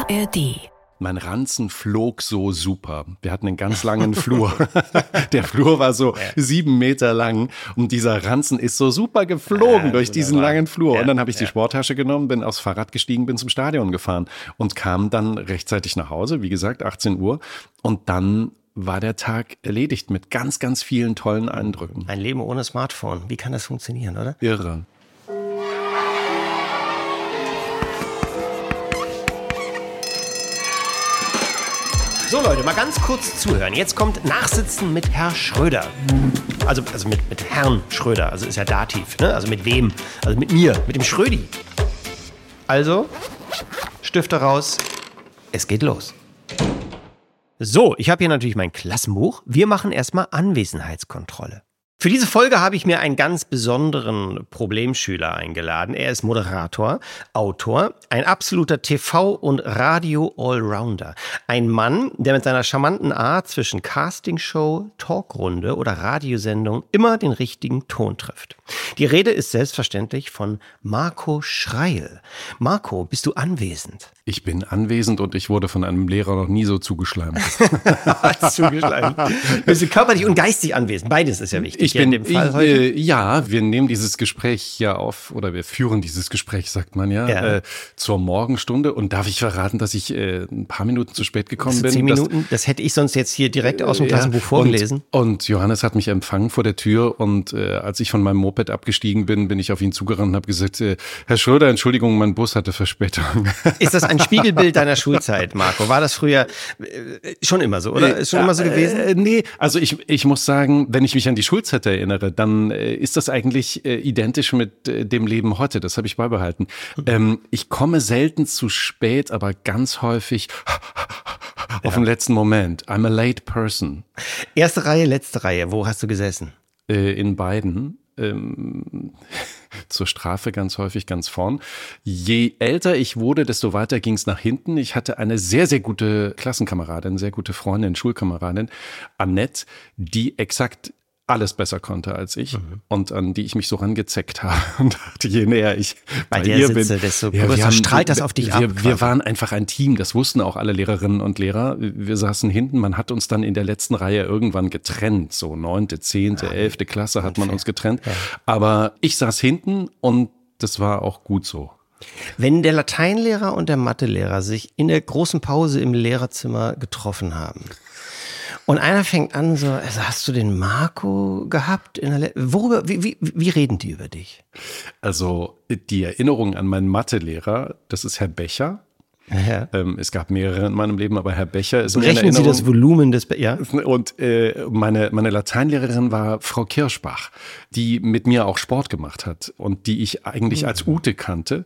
ARD. Mein Ranzen flog so super. Wir hatten einen ganz langen Flur. Der Flur war so 7 Meter lang und dieser Ranzen ist so super geflogen durch diesen langen Flur. Und dann habe ich die Sporttasche genommen, bin aufs Fahrrad gestiegen, bin zum Stadion gefahren und kam dann rechtzeitig nach Hause, wie gesagt, 18 Uhr. Und dann war der Tag erledigt mit ganz, ganz vielen tollen Eindrücken. Ein Leben ohne Smartphone. Wie kann das funktionieren, oder? Irre. So Leute, mal ganz kurz zuhören. Jetzt kommt Nachsitzen mit Herr Schröder. Also mit Herrn Schröder. Also ist ja Dativ, ne? Also mit wem? Also mit mir, mit dem Schrödi. Also, Stifte raus. Es geht los. So, ich habe hier natürlich mein Klassenbuch. Wir machen erstmal Anwesenheitskontrolle. Für diese Folge habe ich mir einen ganz besonderen Problemschüler eingeladen. Er ist Moderator, Autor, ein absoluter TV- und Radio-Allrounder. Ein Mann, der mit seiner charmanten Art zwischen Castingshow, Talkrunde oder Radiosendung immer den richtigen Ton trifft. Die Rede ist selbstverständlich von Marco Schreil. Marco, bist du anwesend? Ich bin anwesend und ich wurde von einem Lehrer noch nie so zugeschleimt. Zugeschleimt. Bist du körperlich und geistig anwesend? Beides ist ja wichtig. Wir nehmen dieses Gespräch ja auf, oder wir führen dieses Gespräch, sagt man zur Morgenstunde. Und darf ich verraten, dass ich ein paar Minuten zu spät gekommen bin? 10 Minuten? Das hätte ich sonst jetzt hier direkt aus dem Klassenbuch vorgelesen. Und Johannes hat mich empfangen vor der Tür und als ich von meinem Moped abgestiegen bin, bin ich auf ihn zugerannt und habe gesagt, Herr Schröder, Entschuldigung, mein Bus hatte Verspätung. Ist das ein Spiegelbild deiner Schulzeit, Marco? War das früher schon immer so, oder? Ist schon immer so gewesen? Nee, also ich muss sagen, wenn ich mich an die Schulzeit erinnere, dann ist das eigentlich identisch mit dem Leben heute. Das habe ich beibehalten. Ich komme selten zu spät, aber ganz häufig auf den letzten Moment. I'm a late person. Erste Reihe, letzte Reihe. Wo hast du gesessen? In beiden. Zur Strafe ganz häufig ganz vorn. Je älter ich wurde, desto weiter ging es nach hinten. Ich hatte eine sehr, sehr gute Klassenkameradin, sehr gute Freundin, Schulkameradin, Annette, die exakt alles besser konnte als ich und an die ich mich so rangezeckt habe und dachte, je näher ich bei ihr bin, desto größer strahlt das auf dich ab. Wir waren einfach ein Team, das wussten auch alle Lehrerinnen und Lehrer. Wir saßen hinten, man hat uns dann in der letzten Reihe irgendwann getrennt, so 9., 10., 11. Klasse hat man uns getrennt. Ja. Aber ich saß hinten und das war auch gut so. Wenn der Lateinlehrer und der Mathelehrer sich in der großen Pause im Lehrerzimmer getroffen haben, und einer fängt an so, also hast du den Marco gehabt? Wie reden die über dich? Also die Erinnerung an meinen Mathelehrer, das ist Herr Becher. Ja. Es gab mehrere in meinem Leben, aber Herr Becher ist mir in Erinnerung. Berechnen Sie das Volumen des Und meine Lateinlehrerin war Frau Kirschbach, die mit mir auch Sport gemacht hat und die ich eigentlich als Ute kannte,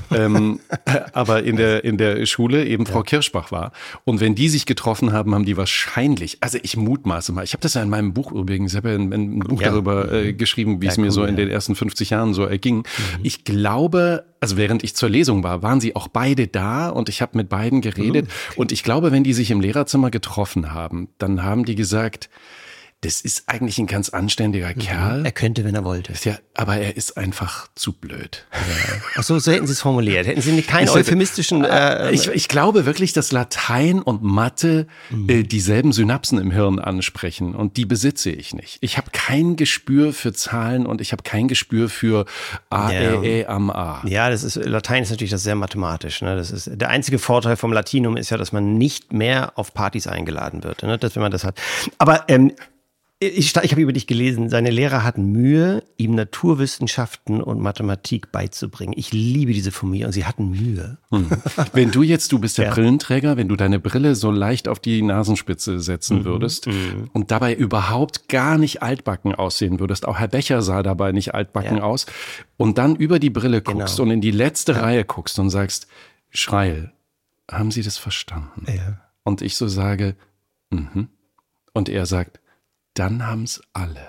aber in der Schule eben Frau Kirschbach war. Und wenn die sich getroffen haben, haben die wahrscheinlich, also ich mutmaße mal, ich habe das ja in meinem Buch übrigens, ich habe ja ein Buch darüber geschrieben, wie es mir so in den ersten 50 Jahren so erging. Ich glaube, also während ich zur Lesung war, waren sie auch beide da und ich habe mit beiden geredet. Okay. Und ich glaube, wenn die sich im Lehrerzimmer getroffen haben, dann haben die gesagt, das ist eigentlich ein ganz anständiger Kerl. Er könnte, wenn er wollte. Ja, aber er ist einfach zu blöd. Ja. Ach so hätten Sie es formuliert. Hätten Sie keinen euphemistischen... Ich glaube wirklich, dass Latein und Mathe dieselben Synapsen im Hirn ansprechen und die besitze ich nicht. Ich habe kein Gespür für Zahlen und ich habe kein Gespür für A, E, am A. Ja, Latein ist natürlich das sehr mathematisch. Ne? Das ist, der einzige Vorteil vom Latinum ist ja, dass man nicht mehr auf Partys eingeladen wird, ne? Wenn man das hat. Aber ich habe über dich gelesen, seine Lehrer hatten Mühe, ihm Naturwissenschaften und Mathematik beizubringen. Ich liebe diese Formulierung, sie hatten Mühe. Wenn du bist der Brillenträger, wenn du deine Brille so leicht auf die Nasenspitze setzen würdest und dabei überhaupt gar nicht altbacken aussehen würdest, auch Herr Becher sah dabei nicht altbacken aus, und dann über die Brille guckst und in die letzte Reihe guckst und sagst, Schreil, haben Sie das verstanden? Ja. Und ich so sage, und er sagt, dann haben's alle.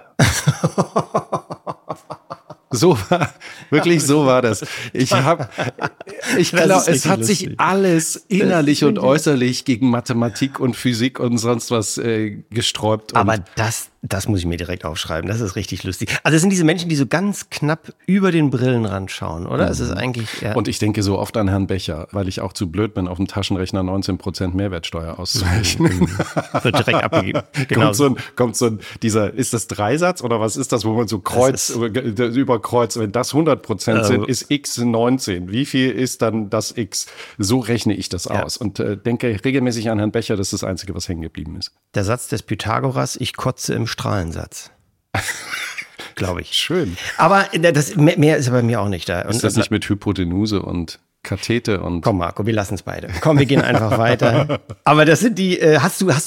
So war das. Ich glaube, es hat sich alles innerlich und äußerlich gegen Mathematik und Physik und sonst was gesträubt. Aber das Das muss ich mir direkt aufschreiben. Das ist richtig lustig. Also es sind diese Menschen, die so ganz knapp über den Brillenrand schauen, oder? Es ist eigentlich. Ja. Und ich denke so oft an Herrn Becher, weil ich auch zu blöd bin, auf dem Taschenrechner 19% Mehrwertsteuer auszurechnen. Wird direkt abgegeben. Genau. Kommt so ein dieser, ist das Dreisatz oder was ist das, wo man so überkreuzt, wenn das 100% sind, ist X 19. Wie viel ist dann das X? So rechne ich das aus und denke regelmäßig an Herrn Becher, das ist das Einzige, was hängen geblieben ist. Der Satz des Pythagoras, ich kotze im Strahlensatz. Glaube ich. Schön. Aber mehr ist ja bei mir auch nicht da. Ist das nicht mit Hypotenuse und Kathete und. Komm, Marco, wir lassen es beide. Komm, wir gehen einfach weiter. Aber das sind die, hast du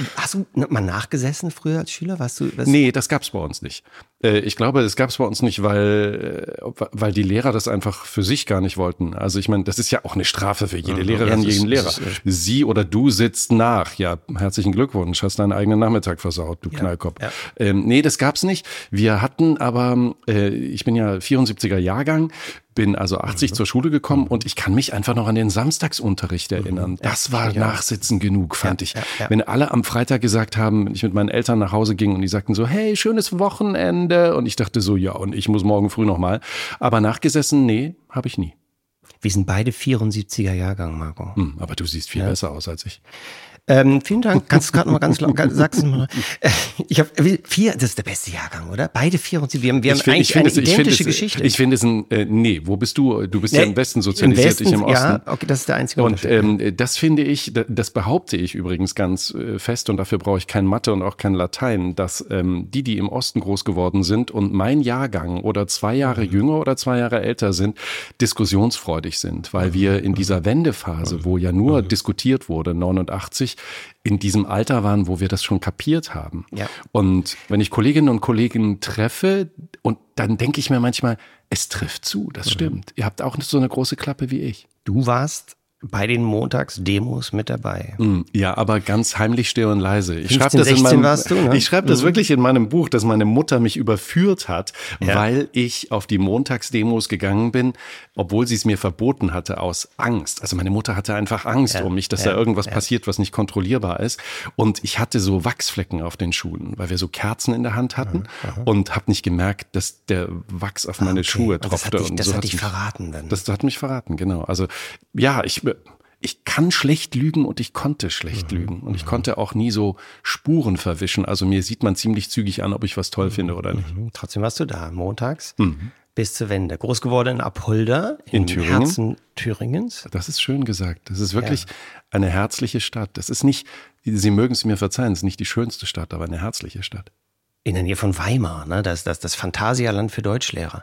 mal nachgesessen früher als Schüler? Nee, das gab's bei uns nicht. Ich glaube, das gab's bei uns nicht, weil die Lehrer das einfach für sich gar nicht wollten. Also ich meine, das ist ja auch eine Strafe für jede Lehrerin, jeden Lehrer. Sie oder du sitzt nach. Ja, herzlichen Glückwunsch, hast deinen eigenen Nachmittag versaut, du Knallkopf. Ja. Nee, das gab's nicht. Wir hatten aber, ich bin ja 74er Jahrgang, bin also 80 zur Schule gekommen und ich kann mich einfach noch an den Samstagsunterricht erinnern. Das war Nachsitzen genug, fand ich. Ja. Wenn alle am Freitag gesagt haben, wenn ich mit meinen Eltern nach Hause ging und die sagten so, hey, schönes Wochenende. Und ich dachte so, ja, und ich muss morgen früh nochmal. Aber nachgesessen, nee, habe ich nie. Wir sind beide 74er Jahrgang, Marco. Aber du siehst viel besser aus als ich. Vielen Dank. Kannst du gerade noch mal ganz lang, sagst du mal. Ich habe 4, das ist der beste Jahrgang, oder? Beide 74. Wir haben eigentlich eine identische Geschichte. Ich finde es nee, wo bist du? Du bist ja im Westen sozialisiert, ich im Osten. Ja, okay, das ist der einzige Unterschied. Und das finde ich, das behaupte ich übrigens ganz fest und dafür brauche ich kein Mathe und auch kein Latein, dass die im Osten groß geworden sind und mein Jahrgang oder 2 Jahre jünger oder 2 Jahre älter sind, diskussionsfreudig sind, weil wir in dieser Wendephase, wo ja nur diskutiert wurde, 89, in diesem Alter waren, wo wir das schon kapiert haben. Ja. Und wenn ich Kolleginnen und Kollegen treffe, und dann denke ich mir manchmal, es trifft zu, das stimmt. Ihr habt auch nicht so eine große Klappe wie ich. Du warst bei den Montagsdemos mit dabei. Ja, aber ganz heimlich, still und leise. Ich schreibe 16 warst du, ne? Ich schreibe das wirklich in meinem Buch, dass meine Mutter mich überführt hat, weil ich auf die Montagsdemos gegangen bin, obwohl sie es mir verboten hatte aus Angst. Also meine Mutter hatte einfach Angst um mich, dass da irgendwas passiert, was nicht kontrollierbar ist. Und ich hatte so Wachsflecken auf den Schuhen, weil wir so Kerzen in der Hand hatten und habe nicht gemerkt, dass der Wachs auf meine Schuhe tropfte. Das hat dich verraten dann. Das hat mich verraten, genau. Also ja, ich kann schlecht lügen und ich konnte schlecht lügen. Und ich konnte auch nie so Spuren verwischen. Also mir sieht man ziemlich zügig an, ob ich was toll finde oder nicht. Trotzdem warst du da, montags bis zur Wende. Groß geworden in Apolda, in Thüringen. Herzen Thüringens. Das ist schön gesagt. Das ist wirklich eine herzliche Stadt. Das ist nicht, Sie mögen es mir verzeihen, es ist nicht die schönste Stadt, aber eine herzliche Stadt. In der Nähe von Weimar, ne? Das Phantasialand für Deutschlehrer.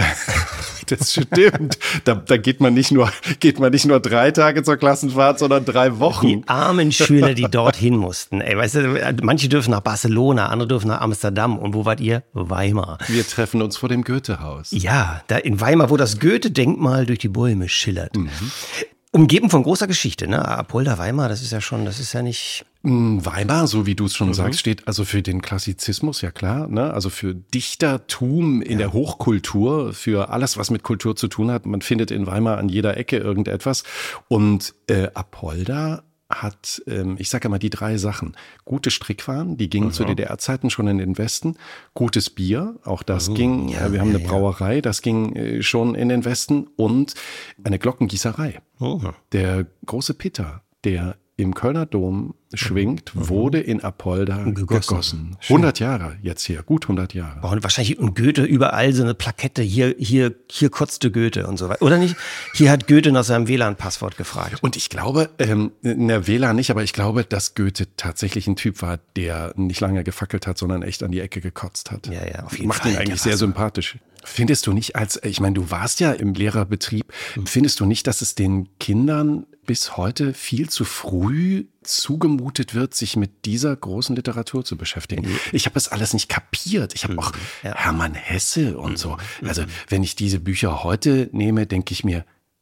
Das stimmt. Da geht man nicht nur 3 Tage zur Klassenfahrt, sondern 3 Wochen. Die armen Schüler, die dorthin mussten. Ey, weißt du, manche dürfen nach Barcelona, andere dürfen nach Amsterdam. Und wo wart ihr? Weimar. Wir treffen uns vor dem Goethe-Haus. Ja, da in Weimar, wo das Goethe-Denkmal durch die Bäume schillert. Umgeben von großer Geschichte, ne? Apolda, Weimar, das ist ja nicht... Weimar, so wie du es schon sagst, steht also für den Klassizismus, ja klar, ne? Also für Dichtertum in der Hochkultur, für alles, was mit Kultur zu tun hat. Man findet in Weimar an jeder Ecke irgendetwas. Und Apolda hat, ich sage immer die 3 Sachen. Gute Strickwaren, die gingen zu DDR-Zeiten schon in den Westen. Gutes Bier, auch das ging. Wir haben eine Brauerei, das ging schon in den Westen. Und eine Glockengießerei. Der große Peter, der im Kölner Dom schwingt, wurde in Apolda gegossen. 100 Jahre jetzt hier, gut 100 Jahre. Und wahrscheinlich und Goethe überall so eine Plakette, hier kotzte Goethe und so weiter. Oder nicht? Hier hat Goethe nach seinem WLAN-Passwort gefragt. Und ich glaube, in der WLAN nicht, aber ich glaube, dass Goethe tatsächlich ein Typ war, der nicht lange gefackelt hat, sondern echt an die Ecke gekotzt hat. Ja, auf jeden Fall. Macht ihn eigentlich sehr sympathisch. Findest du nicht ich meine, du warst ja im Lehrerbetrieb, findest du nicht, dass es den Kindern bis heute viel zu früh zugemutet wird, sich mit dieser großen Literatur zu beschäftigen? Ich habe das alles nicht kapiert. Ich habe auch Hermann Hesse und so. Also wenn ich diese Bücher heute nehme, denke ich mir,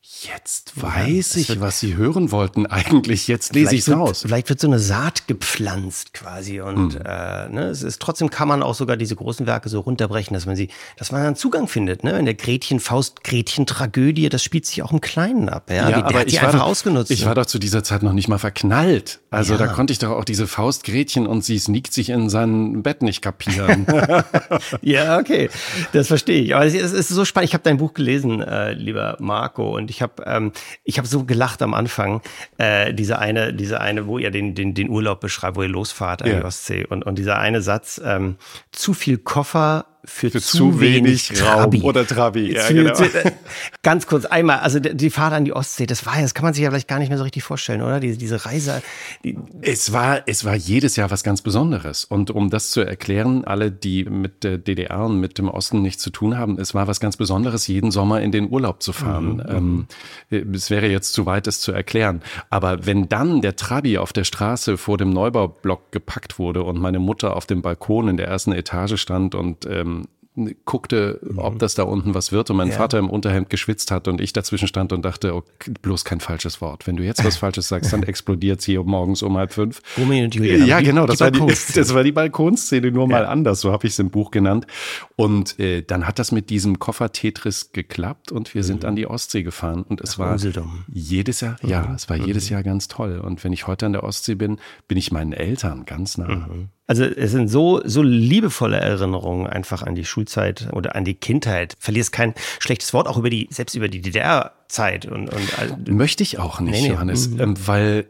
Jetzt weiß ich, was Sie hören wollten eigentlich. Jetzt lese ich es raus. Vielleicht wird so eine Saat gepflanzt quasi. Und es ist trotzdem kann man auch sogar diese großen Werke so runterbrechen, dass man einen Zugang findet. Ne? In der Gretchen-Tragödie, das spielt sich auch im Kleinen ab. Ja, ja, aber ich einfach ausgenutzt. Ich war doch zu dieser Zeit noch nicht mal verknallt. Also da konnte ich doch auch diese Faust-Gretchen und sie sneakt sich in sein Bett nicht kapieren. Ja, okay, das verstehe ich. Aber es ist so spannend. Ich habe dein Buch gelesen, lieber Marco, und ich habe so gelacht am Anfang, diese eine, wo ihr den Urlaub beschreibt, wo ihr losfahrt an die Ostsee, und dieser eine Satz, zu viel Koffer für zu wenig Trabi. Raum oder Trabi. Ja, genau. Ganz kurz einmal, also die Fahrt an die Ostsee, das kann man sich ja vielleicht gar nicht mehr so richtig vorstellen, oder? Diese Reise. Es war jedes Jahr was ganz Besonderes. Und um das zu erklären, alle, die mit der DDR und mit dem Osten nichts zu tun haben, es war was ganz Besonderes, jeden Sommer in den Urlaub zu fahren. Es wäre jetzt zu weit, es zu erklären. Aber wenn dann der Trabi auf der Straße vor dem Neubaublock gepackt wurde und meine Mutter auf dem Balkon in der ersten Etage stand und guckte, ob das da unten was wird, und mein Vater im Unterhemd geschwitzt hat und ich dazwischen stand und dachte, okay, bloß kein falsches Wort. Wenn du jetzt was Falsches sagst, dann explodiert es hier morgens um 4:30. Romeo und Julia. Ja, genau, das war die Balkonszene, nur mal anders, so habe ich es im Buch genannt. Und dann hat das mit diesem Koffer-Tetris geklappt und wir sind an die Ostsee gefahren und es war jedes Jahr, es war jedes Jahr ganz toll. Und wenn ich heute an der Ostsee bin, bin ich meinen Eltern ganz nah. Also es sind so liebevolle Erinnerungen einfach an die Schulzeit oder an die Kindheit. Verlierst kein schlechtes Wort, auch selbst über die DDR-Zeit. Und möchte ich auch nicht, Johannes, weil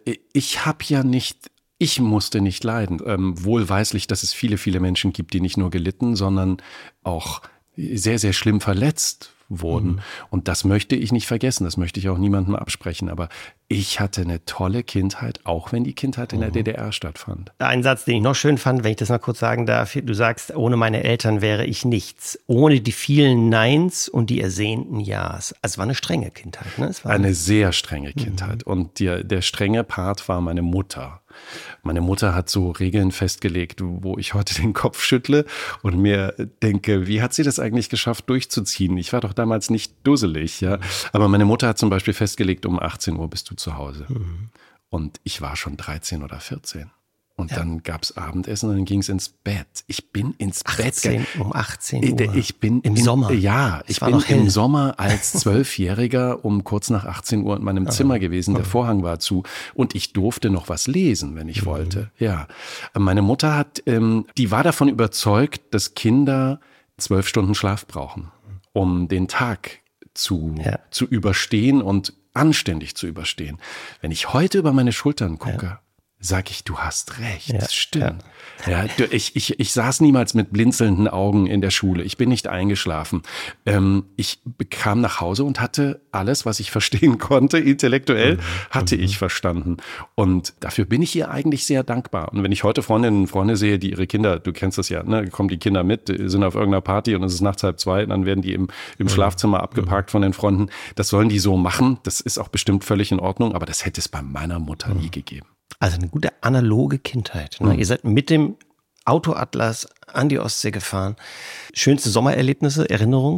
ich musste nicht leiden. Wohlweislich, dass es viele, viele Menschen gibt, die nicht nur gelitten, sondern auch sehr, sehr schlimm verletzt wurden. Und das möchte ich nicht vergessen, das möchte ich auch niemandem absprechen. Aber ich hatte eine tolle Kindheit, auch wenn die Kindheit in der DDR stattfand. Ein Satz, den ich noch schön fand, wenn ich das mal kurz sagen darf, du sagst, ohne meine Eltern wäre ich nichts. Ohne die vielen Neins und die ersehnten Ja's. Also es war eine strenge Kindheit. Ne? Es war eine sehr strenge Kindheit. Und der strenge Part war meine Mutter. Meine Mutter hat so Regeln festgelegt, wo ich heute den Kopf schüttle und mir denke, wie hat sie das eigentlich geschafft, durchzuziehen? Ich war doch damals nicht dusselig, ja. Aber meine Mutter hat zum Beispiel festgelegt, um 18 Uhr bist du zu Hause. Und ich war schon 13 oder 14. Und dann gab's Abendessen und dann ging's ins Bett. Ich bin ins Bett. Um 18 Uhr? Ich bin im Sommer? Ja, ich bin im Sommer als 12-Jähriger um kurz nach 18 Uhr in meinem Zimmer gewesen. Der Vorhang war zu und ich durfte noch was lesen, wenn ich wollte. Ja, meine Mutter die war davon überzeugt, dass Kinder 12 Stunden Schlaf brauchen, um den Tag zu überstehen und anständig zu überstehen. Wenn ich heute über meine Schultern gucke, sag ich, du hast recht, das stimmt. Ja, ich saß niemals mit blinzelnden Augen in der Schule. Ich bin nicht eingeschlafen. Ich kam nach Hause und hatte alles, was ich verstehen konnte, intellektuell, hatte ich verstanden. Und dafür bin ich ihr eigentlich sehr dankbar. Und wenn ich heute Freundinnen und Freunde sehe, die ihre Kinder, du kennst das ja, ne, kommen die Kinder mit, sind auf irgendeiner Party und es ist nachts 1:30, dann werden die im Schlafzimmer abgeparkt von den Freunden. Das sollen die so machen. Das ist auch bestimmt völlig in Ordnung, aber das hätte es bei meiner Mutter nie gegeben. Also eine gute analoge Kindheit. Ne? Ihr seid mit dem Autoatlas an die Ostsee gefahren. Schönste Sommererlebnisse, Erinnerungen?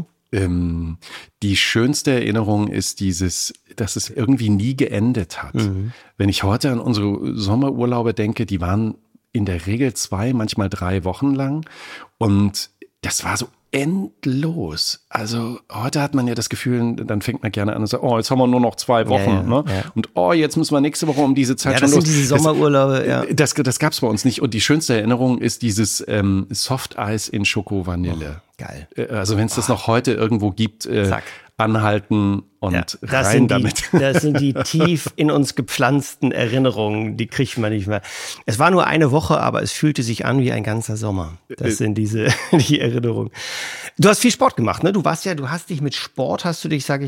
Die schönste Erinnerung ist dass es irgendwie nie geendet hat. Wenn ich heute an unsere Sommerurlaube denke, die waren in der Regel 2, manchmal 3 Wochen lang und das war so endlos. Also heute hat man ja das Gefühl, dann fängt man gerne an und sagt, jetzt haben wir nur noch 2 Wochen. Und jetzt müssen wir nächste Woche um diese Zeit schon los. Das sind diese Sommerurlaube, Das gab's bei uns nicht. Und die schönste Erinnerung ist dieses Softeis in Schoko-Vanille. Geil. Also wenn es das noch heute irgendwo gibt, anhalten und rein damit. Das sind die tief in uns gepflanzten Erinnerungen, die kriegt man nicht mehr. Es war nur eine Woche, aber es fühlte sich an wie ein ganzer Sommer. Das sind die Erinnerungen. Du hast viel Sport gemacht, ne? Warst dich mit Sport, warst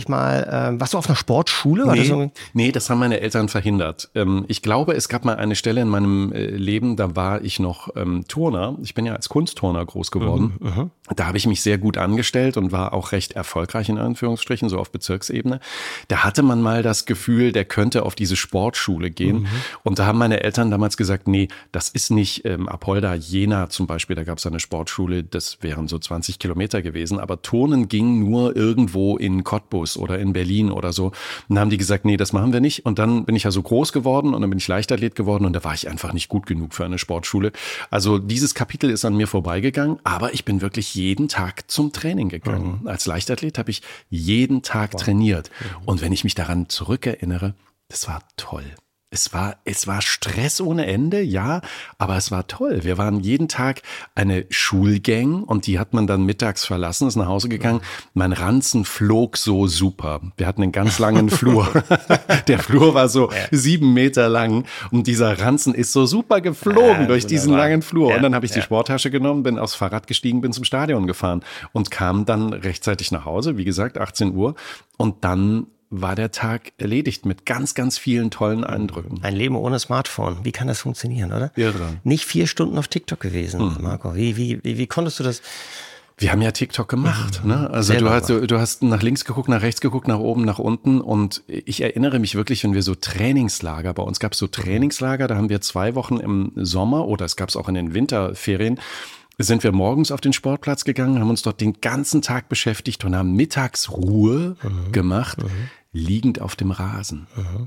du auf einer Sportschule? Nee, das haben meine Eltern verhindert. Ich glaube, es gab mal eine Stelle in meinem Leben, da war ich noch Turner. Ich bin ja als Kunstturner groß geworden. Da habe ich mich sehr gut angestellt und war auch recht erfolgreich in Anführungsstrichen, so auf Bezirksebene. Bundesebene. Da hatte man mal das Gefühl, der könnte auf diese Sportschule gehen. Und da haben meine Eltern damals gesagt, nee, das ist nicht Apolda, Jena zum Beispiel, da gab es eine Sportschule, das wären so 20 Kilometer gewesen. Aber Turnen ging nur irgendwo in Cottbus oder in Berlin oder so. Und dann haben die gesagt, nee, das machen wir nicht. Und dann bin ich ja so groß geworden und dann bin ich Leichtathlet geworden und da war ich einfach nicht gut genug für eine Sportschule. Also dieses Kapitel ist an mir vorbeigegangen, aber ich bin wirklich jeden Tag zum Training gegangen. Als Leichtathlet habe ich jeden Tag trainiert. Und wenn ich mich daran zurückerinnere, das war toll. Es war Stress ohne Ende, ja, aber es war toll. Wir waren jeden Tag eine Schulgang und die hat man dann mittags verlassen, ist nach Hause gegangen. Mein Ranzen flog so super. Wir hatten einen ganz langen Flur. Der Flur war so 7 Meter lang und dieser Ranzen ist so super geflogen durch diesen langen Flur. Und dann habe ich die Sporttasche genommen, bin aufs Fahrrad gestiegen, bin zum Stadion gefahren und kam dann rechtzeitig nach Hause, wie gesagt, 18 Uhr. Und dann war der Tag erledigt mit ganz, ganz vielen tollen Eindrücken. Ein Leben ohne Smartphone. Wie kann das funktionieren, oder? Irre. Nicht 4 Stunden auf TikTok gewesen, Marco. Wie konntest du das? Wir haben ja TikTok gemacht, ne? Also du hast nach links geguckt, nach rechts geguckt, nach oben, nach unten. Und ich erinnere mich wirklich, wenn wir so Trainingslager, bei uns gab es so Trainingslager, da haben wir 2 Wochen im Sommer oder es gab es auch in den Winterferien, sind wir morgens auf den Sportplatz gegangen, haben uns dort den ganzen Tag beschäftigt und haben Mittagsruhe gemacht, liegend auf dem Rasen.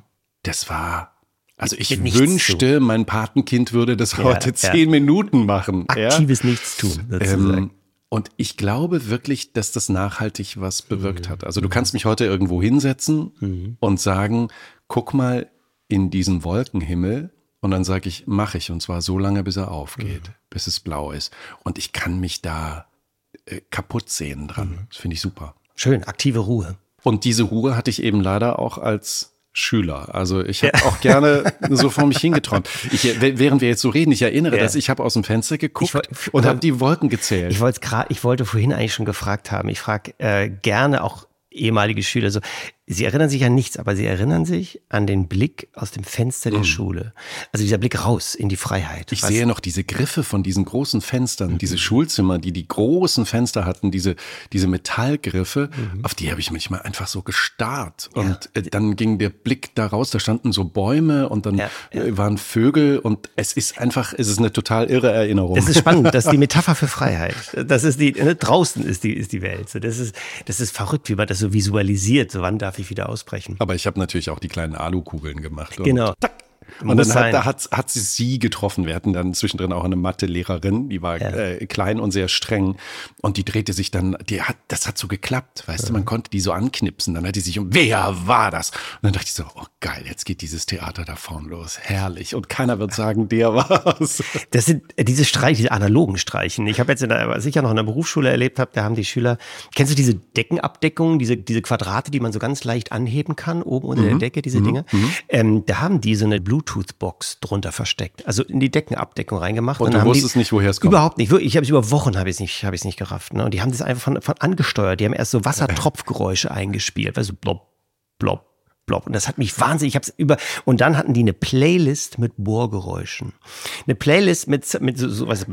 Das war, also ich wünschte, mein Patenkind würde das heute 10 Minuten machen. Aktives Nichtstun, sozusagen. Und ich glaube wirklich, dass das nachhaltig was bewirkt hat. Also du kannst mich heute irgendwo hinsetzen und sagen, guck mal in diesen Wolkenhimmel. Und dann sage ich, mache ich. Und zwar so lange, bis er aufgeht, bis es blau ist. Und ich kann mich da kaputt sehen dran. Das finde ich super. Schön, aktive Ruhe. Und diese Ruhe hatte ich eben leider auch als Schüler. Also ich habe auch gerne so vor mich hingeträumt. Während wir jetzt so reden, ich erinnere, dass ich habe aus dem Fenster geguckt und habe die Wolken gezählt. Ich wollte vorhin eigentlich schon gefragt haben. Ich frage gerne auch ehemalige Schüler so, sie erinnern sich an nichts, aber sie erinnern sich an den Blick aus dem Fenster der Schule. Also dieser Blick raus in die Freiheit. Ich sehe noch diese Griffe von diesen großen Fenstern, diese Schulzimmer, die großen Fenster hatten, diese Metallgriffe, auf die habe ich manchmal einfach so gestarrt. Und dann ging der Blick da raus, da standen so Bäume und dann waren Vögel und es ist eine total irre Erinnerung. Das ist spannend, das ist die Metapher für Freiheit. Das ist draußen ist die Welt. So, das ist verrückt, wie man das so visualisiert. So, wann darf ich wieder ausbrechen? Aber ich habe natürlich auch die kleinen Alukugeln gemacht. Genau. Und dann hat sie getroffen. Wir hatten dann zwischendrin auch eine Mathe-Lehrerin, die war klein und sehr streng. Und die drehte sich dann, das hat so geklappt, weißt du, man konnte die so anknipsen. Dann hat die sich wer war das? Und dann dachte ich so, oh geil, jetzt geht dieses Theater da vorn los. Herrlich. Und keiner wird sagen, der war's. Das sind diese analogen Streichen. Ich habe jetzt was ich ja noch in der Berufsschule erlebt habe, da haben die Schüler, kennst du diese Deckenabdeckungen, diese Quadrate, die man so ganz leicht anheben kann, oben unter der Decke, diese Dinge? Da haben die so eine Bluetooth-Box drunter versteckt, also in die Deckenabdeckung reingemacht. Und du wusstest nicht, woher es kommt? Überhaupt nicht. Ich habe es über Wochen habe ich es nicht gerafft. Ne? Und die haben das einfach von angesteuert. Die haben erst so Wassertropfgeräusche eingespielt, weißt du, blopp, blopp, blopp. Und das hat mich wahnsinnig. Und dann hatten die eine Playlist mit Bohrgeräuschen. Eine Playlist mit so was.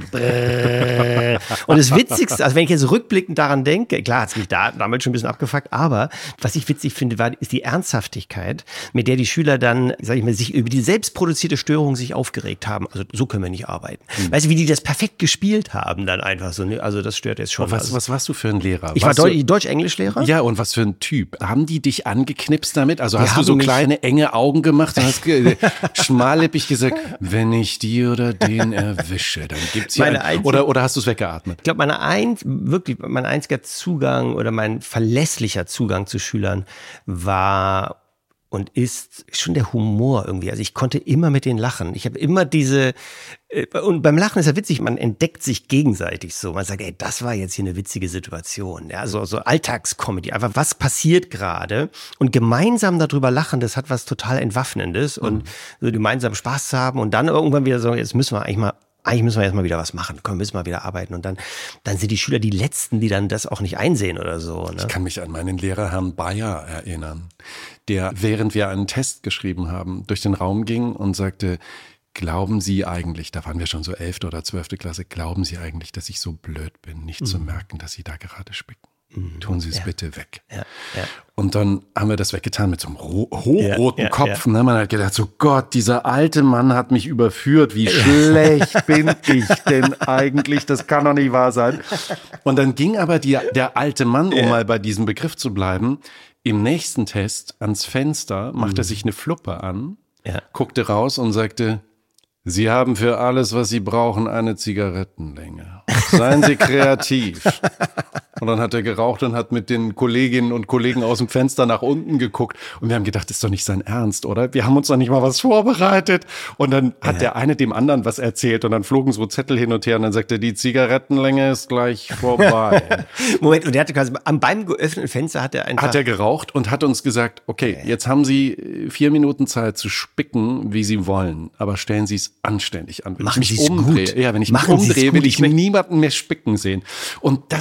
Und das Witzigste, also wenn ich jetzt rückblickend daran denke, klar hat es mich damals schon ein bisschen abgefuckt, aber was ich witzig finde, ist die Ernsthaftigkeit, mit der die Schüler dann, sag ich mal, sich über die selbstproduzierte Störung sich aufgeregt haben. Also so können wir nicht arbeiten. Weißt du, wie die das perfekt gespielt haben dann einfach so. Ne? Also das stört jetzt schon. Was warst du für ein Lehrer? Ich war Deutsch-Englisch-Lehrer. Ja, und was für ein Typ? Haben die dich angeknipst damit? Also hast du so kleine, enge Augen gemacht und hast schmallippig gesagt, wenn ich die oder den erwische, dann gibt's ja oder hast du es weggeatmet? Ich glaube, mein einziger Zugang oder mein verlässlicher Zugang zu Schülern war und ist schon der Humor irgendwie. Also ich konnte immer mit denen lachen. Ich habe immer und beim Lachen ist ja witzig, man entdeckt sich gegenseitig so. Man sagt, ey, das war jetzt hier eine witzige Situation. Ja, so Alltagscomedy. Einfach, was passiert gerade? Und gemeinsam darüber lachen, das hat was total Entwaffnendes. Und so gemeinsam Spaß zu haben und dann irgendwann wieder so, jetzt müssen wir eigentlich müssen wir jetzt mal wieder was machen, müssen wir wieder arbeiten. Und dann sind die Schüler die Letzten, die dann das auch nicht einsehen oder so. Ne? Ich kann mich an meinen Lehrer, Herrn Bayer, erinnern, der, während wir einen Test geschrieben haben, durch den Raum ging und sagte, glauben Sie eigentlich, da waren wir schon so 11. oder 12. Klasse, glauben Sie eigentlich, dass ich so blöd bin, nicht zu merken, dass Sie da gerade spicken? Tun Sie es bitte weg. Ja. Und dann haben wir das weggetan mit so einem hochroten Kopf. Ne? Man hat gedacht, so Gott, dieser alte Mann hat mich überführt. Wie schlecht bin ich denn eigentlich? Das kann doch nicht wahr sein. Und dann ging aber der alte Mann, um mal bei diesem Begriff zu bleiben, im nächsten Test ans Fenster, machte sich eine Fluppe an, guckte raus und sagte, Sie haben für alles, was Sie brauchen, eine Zigarettenlänge. Seien Sie kreativ. Und dann hat er geraucht und hat mit den Kolleginnen und Kollegen aus dem Fenster nach unten geguckt. Und wir haben gedacht, das ist doch nicht sein Ernst, oder? Wir haben uns doch nicht mal was vorbereitet. Und dann hat der eine dem anderen was erzählt und dann flogen so Zettel hin und her und dann sagte er, die Zigarettenlänge ist gleich vorbei. Moment, und der hatte quasi beim geöffneten Fenster hat er geraucht und hat uns gesagt, okay, jetzt haben Sie 4 Minuten Zeit zu spicken, wie Sie wollen. Aber stellen Sie es anständig an. Wenn Machen ich mich umdrehe, will ich niemanden mehr spicken sehen. Und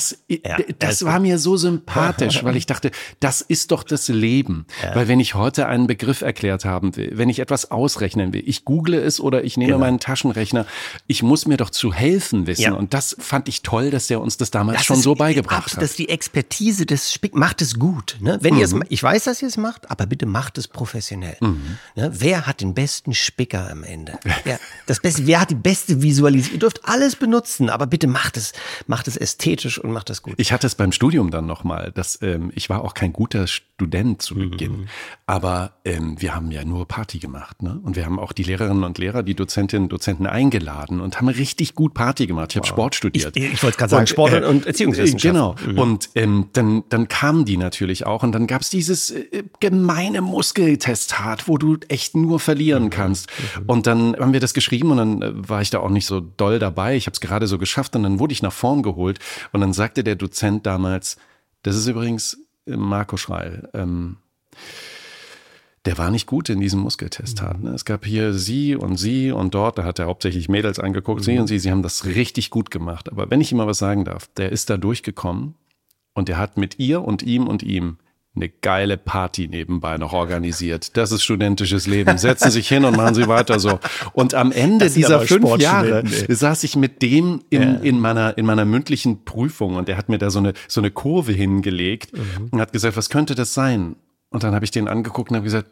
das war mir so sympathisch, weil ich dachte, das ist doch das Leben. Ja. Weil wenn ich heute einen Begriff erklärt haben will, wenn ich etwas ausrechnen will, ich google es oder ich nehme meinen Taschenrechner, ich muss mir doch zu helfen wissen. Ja. Und das fand ich toll, dass der uns das damals schon so beigebracht hat. Das ist die Expertise des macht es gut. Ne? Wenn ihr es, ich weiß, dass ihr es macht, aber bitte macht es professionell. Ne? Wer hat den besten Spicker am Ende? Wer hat die beste Visualisierung? Ihr dürft alles benutzen, aber bitte macht es ästhetisch und macht es gut. Ich hatte es beim Studium dann nochmal, ich war auch kein guter Student zu Beginn, aber wir haben ja nur Party gemacht, ne? Und wir haben auch die Lehrerinnen und Lehrer, die Dozentinnen und Dozenten eingeladen und haben richtig gut Party gemacht. Ich habe Sport studiert. Ich wollte gerade sagen, Sport und Erziehungswissenschaften. Genau. Und dann kamen die natürlich auch und dann gab es dieses gemeine Muskeltestat, wo du echt nur verlieren kannst. Und dann haben wir das geschrieben und dann war ich da auch nicht so doll dabei. Ich habe es gerade so geschafft und dann wurde ich nach vorn geholt und dann sagte der Dozent damals, das ist übrigens Marco Schreil, der war nicht gut in diesem Muskeltestat. Ne? Es gab hier Sie und dort, da hat er hauptsächlich Mädels angeguckt, Sie und Sie haben das richtig gut gemacht. Aber wenn ich ihm mal was sagen darf, der ist da durchgekommen und der hat mit ihr und ihm eine geile Party nebenbei noch organisiert. Das ist studentisches Leben. Setzen Sie sich hin und machen Sie weiter so. Und am Ende dieser 5 Jahre saß ich mit dem in meiner mündlichen Prüfung und der hat mir da so eine Kurve hingelegt und hat gesagt, was könnte das sein? Und dann habe ich den angeguckt und habe gesagt,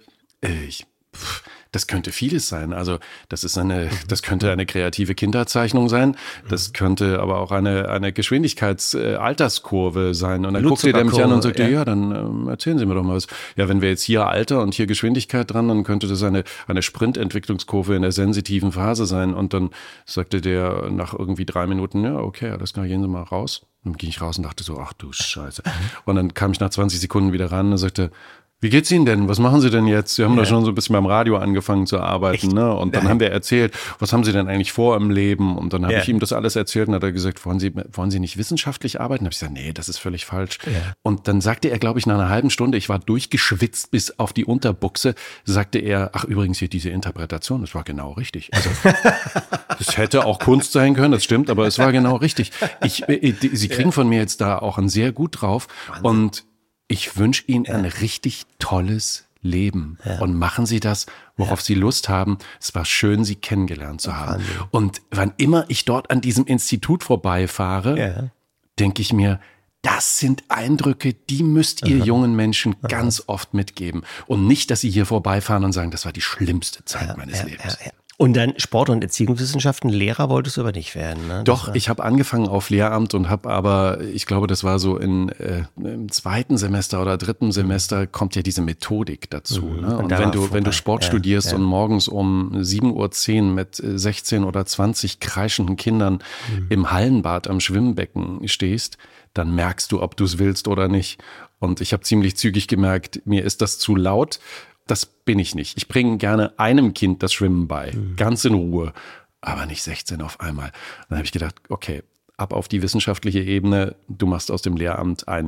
das könnte vieles sein. Also das könnte eine kreative Kinderzeichnung sein. Das könnte aber auch eine Geschwindigkeitsalterskurve sein. Und dann guckte der mich an und sagte, ja, dann erzählen Sie mir doch mal was. Ja, wenn wir jetzt hier Alter und hier Geschwindigkeit dran, dann könnte das eine Sprintentwicklungskurve in der sensitiven Phase sein. Und dann sagte der nach irgendwie 3 Minuten, ja, okay, alles klar, gehen Sie mal raus. Dann ging ich raus und dachte so, ach du Scheiße. Und dann kam ich nach 20 Sekunden wieder ran und sagte, wie geht's Ihnen denn? Was machen Sie denn jetzt? Sie haben da schon so ein bisschen beim Radio angefangen zu arbeiten, ne? Und dann haben wir erzählt, was haben Sie denn eigentlich vor im Leben? Und dann habe ich ihm das alles erzählt und hat er gesagt, wollen Sie nicht wissenschaftlich arbeiten? Da habe ich gesagt, nee, das ist völlig falsch. Ja. Und dann sagte er, glaube ich, nach einer halben Stunde, ich war durchgeschwitzt bis auf die Unterbuchse, sagte er, ach übrigens hier diese Interpretation, das war genau richtig. Also das hätte auch Kunst sein können, das stimmt, aber es war genau richtig. Sie kriegen von mir jetzt da auch ein sehr gut drauf. Wahnsinn. Und ich wünsche Ihnen ein richtig tolles Leben und machen Sie das, worauf Sie Lust haben. Es war schön, Sie kennengelernt zu haben. Wahnsinn. Und wann immer ich dort an diesem Institut vorbeifahre, denke ich mir, das sind Eindrücke, die müsst ihr jungen Menschen ganz oft mitgeben. Und nicht, dass sie hier vorbeifahren und sagen, das war die schlimmste Zeit meines Lebens. Und dann Sport- und Erziehungswissenschaften, Lehrer wolltest du aber nicht werden, ne? Doch, ich habe angefangen auf Lehramt und habe aber, ich glaube, das war so im 2. Semester oder 3. Semester kommt ja diese Methodik dazu. Ne? Und wenn du Sport studierst und morgens um 7:10 Uhr mit 16 oder 20 kreischenden Kindern im Hallenbad am Schwimmbecken stehst, dann merkst du, ob du es willst oder nicht. Und ich habe ziemlich zügig gemerkt, mir ist das zu laut. Das bin ich nicht. Ich bringe gerne einem Kind das Schwimmen bei, ganz in Ruhe, aber nicht 16 auf einmal. Dann habe ich gedacht, okay, ab auf die wissenschaftliche Ebene, du machst aus dem Lehramt einen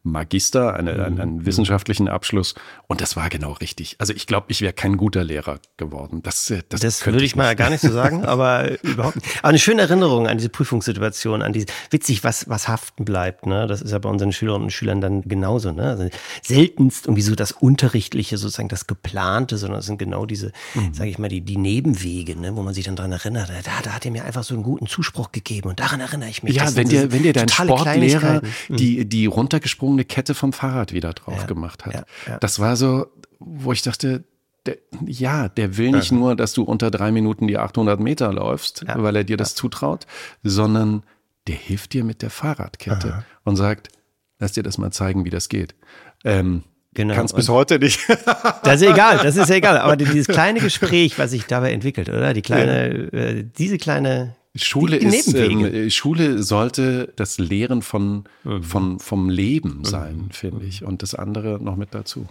Magister, einen wissenschaftlichen Abschluss. Und das war genau richtig. Also ich glaube, ich wäre kein guter Lehrer geworden. Das würde ich mal gar nicht so sagen, aber überhaupt nicht. Aber eine schöne Erinnerung an diese Prüfungssituation, an diese, witzig, was haften bleibt, ne? Das ist ja bei unseren Schülerinnen und Schülern dann genauso, ne? Also seltenst irgendwie so das Unterrichtliche, sozusagen das Geplante, sondern es sind genau diese, sage ich mal, die Nebenwege, ne? Wo man sich dann dran erinnert. Da hat er mir einfach so einen guten Zuspruch gegeben und daran erinnere ich mich. Ja, wenn dir dein Sportlehrer die runtergesprungene Kette vom Fahrrad wieder drauf gemacht hat. Ja. Das war so, wo ich dachte, der will nicht nur, dass du unter 3 Minuten die 800 Meter läufst, weil er dir das zutraut, sondern der hilft dir mit der Fahrradkette und sagt, lass dir das mal zeigen, wie das geht. Kannst bis heute nicht. Das ist egal. Aber dieses kleine Gespräch, was sich dabei entwickelt, oder? Diese kleine Schule sollte das Lehren vom Leben sein, finde ich. Und das andere noch mit dazu.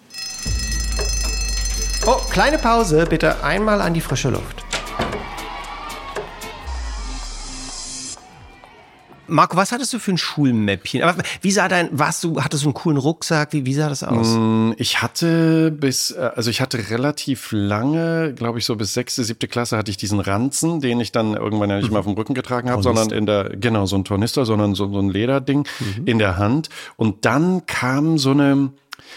Oh, kleine Pause, bitte einmal an die frische Luft. Marco, was hattest du für ein Schulmäppchen? Hattest du einen coolen Rucksack? Wie sah das aus? Ich hatte relativ lange, glaube ich, so bis 6., 7. Klasse hatte ich diesen Ranzen, den ich dann irgendwann ja nicht mehr auf dem Rücken getragen habe, sondern so ein Tornister, sondern so ein Lederding in der Hand. Und dann kam so eine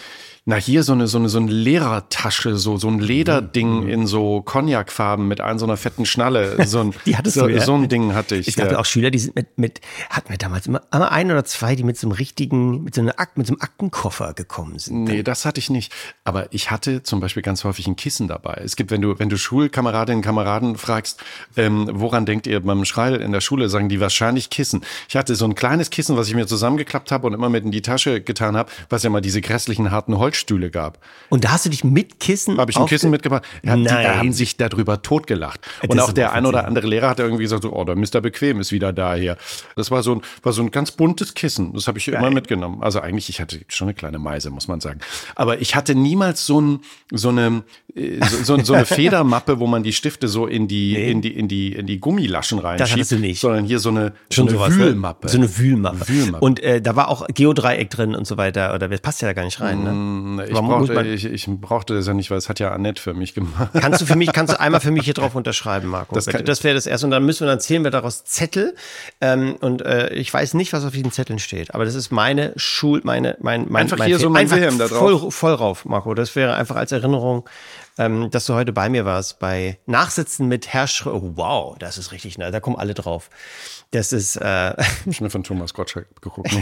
Lehrertasche, so ein Lederding in so Cognacfarben mit so einer fetten Schnalle. Die hattest du, ja? So ein Ding hatte ich. Es gab ja auch Schüler, die sind hatten wir damals immer ein oder zwei, die mit so einem Aktenkoffer gekommen sind. Nee, das hatte ich nicht. Aber ich hatte zum Beispiel ganz häufig ein Kissen dabei. Es gibt, wenn du Schulkameradinnen und Kameraden fragst, woran denkt ihr beim Schreil in der Schule, sagen die wahrscheinlich Kissen. Ich hatte so ein kleines Kissen, was ich mir zusammengeklappt habe und immer mit in die Tasche getan habe, was ja mal diese grässlichen harten Holzstühle gab. Und da hast du dich mit Kissen? Habe ich ein Kissen mitgebracht. Die haben sich darüber totgelacht. Und auch der ein oder andere Lehrer hat irgendwie gesagt, der Mr. Bequem ist wieder da hier. Das war so ein ganz buntes Kissen. Das habe ich immer mitgenommen. Also eigentlich, ich hatte schon eine kleine Meise, muss man sagen. Aber ich hatte niemals so eine Federmappe, wo man die Stifte so in die Gummilaschen reinschiebt. Das hattest du nicht. Sondern hier so eine Wühlmappe. So eine Wühlmappe. Und da war auch Geodreieck drin und so weiter. Oder das passt ja da gar nicht rein, ne? Ich brauchte das ja nicht, weil es hat ja Annette für mich gemacht. Kannst du einmal für mich hier drauf unterschreiben, Marco? Das wäre das erste. Und dann zählen wir daraus Zettel. Ich weiß nicht, was auf diesen Zetteln steht. Aber das ist meine einfach hier so mein Wilhelm da drauf. Voll rauf, Marco. Das wäre einfach als Erinnerung, dass du heute bei mir warst, bei Nachsitzen mit Herr Schröder. Oh, wow, das ist richtig, ne? Da kommen alle drauf. Das ist schon von Thomas Gottschalk geguckt.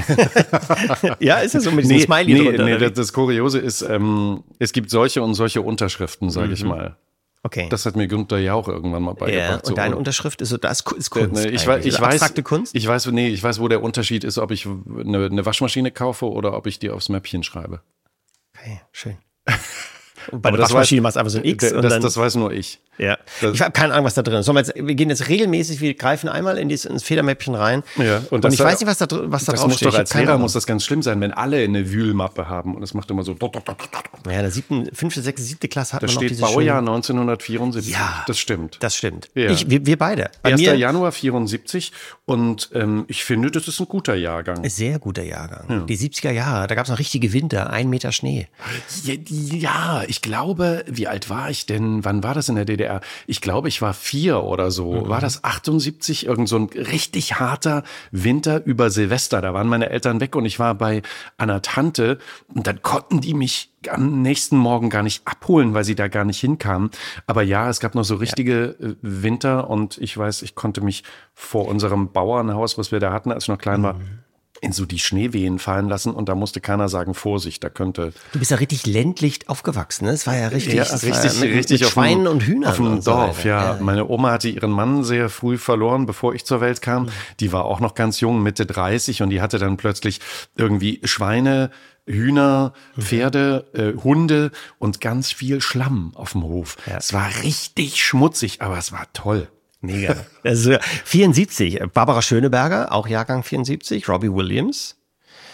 Ja, ist das so mit diesem Smiley drunter? Nee, das Kuriose ist, es gibt solche und solche Unterschriften, sage ich mal. Okay. Das hat mir Günther Jauch irgendwann mal beigebracht. Ja, und deine Unterschrift ist Kunst. Abstrakte Kunst? Ich weiß, wo der Unterschied ist, ob ich eine Waschmaschine kaufe oder ob ich die aufs Mäppchen schreibe. Okay, schön. Und bei der Waschmaschine machst du einfach so ein X. Das weiß nur ich. Ja. Ich habe keine Ahnung, was da drin ist. Wir gehen jetzt regelmäßig, wir greifen einmal ins Federmäppchen rein. Ja, und ich weiß nicht, was da drauf steht. Doch als Lehrer muss das ganz schlimm sein, wenn alle eine Wühlmappe haben. Und es macht immer so. Ja, in der 5., 6., 7. Klasse hat man noch diese Baujahr 1974. Ja, das stimmt. Ja. Wir beide. 1. Januar 74. Und ich finde, das ist ein guter Jahrgang. Ein sehr guter Jahrgang. Ja. Die 70er Jahre, da gab es noch richtige Winter, 1 Meter Schnee. Ja, ich glaube, wie alt war ich denn? Wann war das in der DDR? Ich glaube, ich war 4 oder so. War das 78? Irgend so ein richtig harter Winter über Silvester. Da waren meine Eltern weg und ich war bei einer Tante und dann konnten die mich am nächsten Morgen gar nicht abholen, weil sie da gar nicht hinkamen. Aber ja, es gab noch so richtige Winter und ich weiß, ich konnte mich vor unserem Bauernhaus, was wir da hatten, als ich noch klein war, in so die Schneewehen fallen lassen und da musste keiner sagen, Vorsicht, da könnte... Du bist ja richtig ländlich aufgewachsen, ne? Es war ja richtig mit Schweinen und Hühnern. Auf dem Dorf, ja. Meine Oma hatte ihren Mann sehr früh verloren, bevor ich zur Welt kam. Die war auch noch ganz jung, Mitte 30 und die hatte dann plötzlich irgendwie Schweine, Hühner, Pferde, Hunde und ganz viel Schlamm auf dem Hof. Ja. Es war richtig schmutzig, aber es war toll. Mega. Also 74, Barbara Schöneberger, auch Jahrgang 74, Robbie Williams.